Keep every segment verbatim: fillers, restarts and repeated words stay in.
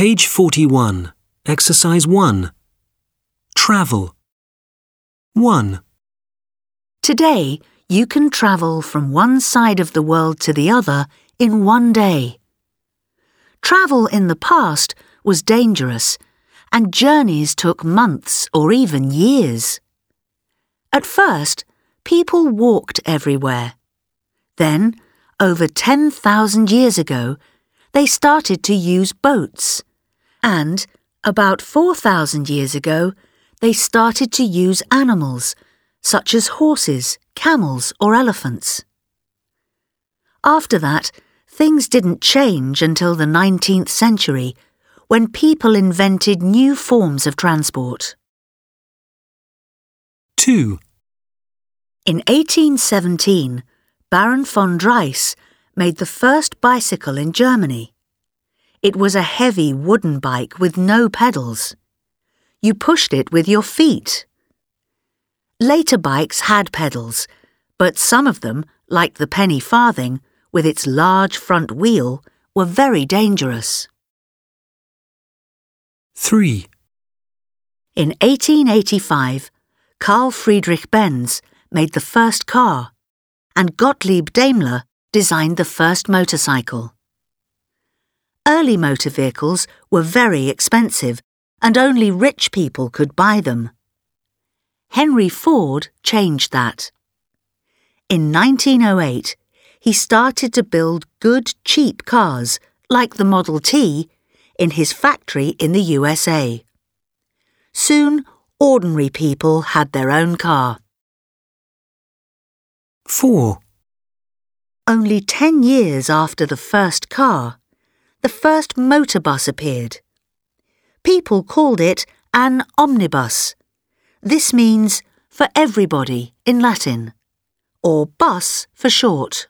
Page forty-one, Exercise one. Travel. one. Today, you can travel from one side of the world to the other in one day. Travel in the past was dangerous, and journeys took months or even years. At first, people walked everywhere. Then, over ten thousand years ago, they started to use boats, and about four thousand years ago, they started to use animals, such as horses, camels, or elephants. After that, things didn't change until the nineteenth century, when people invented new forms of transport. two. In eighteen seventeen, Baron von Drais made the first bicycle in Germany. It was a heavy wooden bike with no pedals. You pushed it with your feet. Later bikes had pedals, but some of them, like the penny farthing, with its large front wheel, were very dangerous. three. In eighteen eighty-five, Carl Friedrich Benz made the first car, and Gottlieb Daimler designed the first motorcycle. Early motor vehicles were very expensive, and only rich people could buy them. Henry Ford changed that. In nineteen oh eight, he started to build good, cheap cars, like the Model T, in his factory in the U S A. Soon, ordinary people had their own car. four. Only ten years after the first car, the first motor bus appeared. People called it an omnibus. This means for everybody in Latin, or bus for short.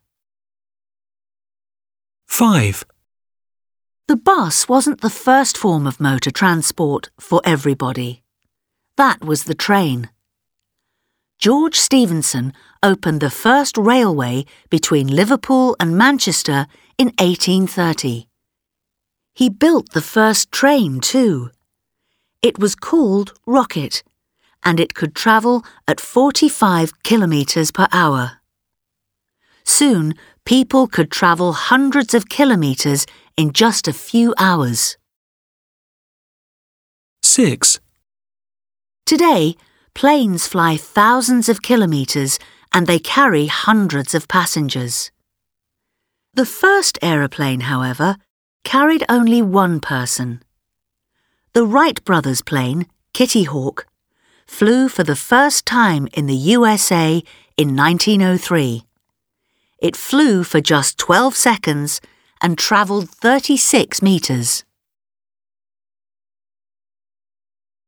five. The bus wasn't the first form of motor transport for everybody. That was the train. George Stephenson opened the first railway between Liverpool and Manchester in eighteen thirty. He built the first train too. It was called Rocket, and it could travel at forty-five kilometres per hour. Soon, people could travel hundreds of kilometres in just a few hours. six. Today, planes fly thousands of kilometres and they carry hundreds of passengers. The first aeroplane, however, carried only one person. The Wright brothers' plane, Kitty Hawk, flew for the first time in the U S A in nineteen oh three. It flew for just twelve seconds and travelled thirty-six metres.